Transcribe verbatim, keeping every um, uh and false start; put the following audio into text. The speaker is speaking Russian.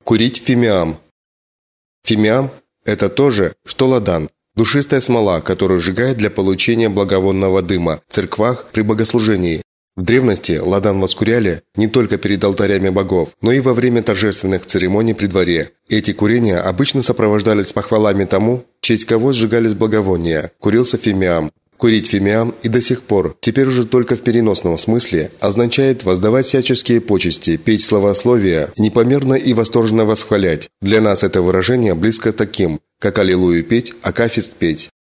Курить фимиам. Фимиам – это то же, что ладан, душистая смола, которую сжигают для получения благовонного дыма в церквах при богослужении. В древности ладан воскуряли не только перед алтарями богов, но и во время торжественных церемоний при дворе. Эти курения обычно сопровождались похвалами тому, в честь кого сжигались благовония, курился фимиам. Курить фимиам и до сих пор, теперь уже только в переносном смысле, означает воздавать всяческие почести, петь славословия, непомерно и восторженно восхвалять. Для нас это выражение близко таким, как аллилуйю петь, акафист петь.